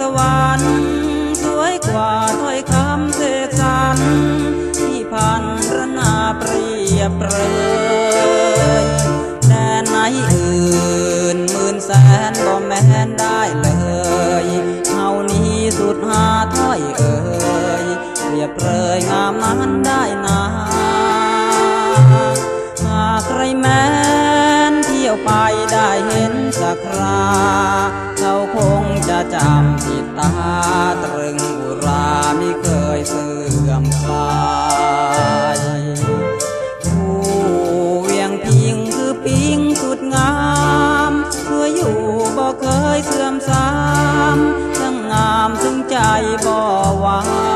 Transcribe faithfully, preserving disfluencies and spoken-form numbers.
วรรค์สวยกว่าถ้อยคำเสกสรรที่พันรนาเปรียบเปรยแดนไหนอื่นหมื่นแสนบ่แม้นได้เลยเฮานี้สุดหาถ้อยเอ่ยเปรียบเปรยงามนั้นได้นาหากใครแม้นเที่ยวไปได้เห็นสักคราเขาคงจะจำติดตาตรึงบุรามิเคยเสื่อมคลายผู้เวียงพิงคือปิงสุดงามเพื่ออยู่บ่เคยเสื่อมสามทั้งงามถึงใจบ่หวาน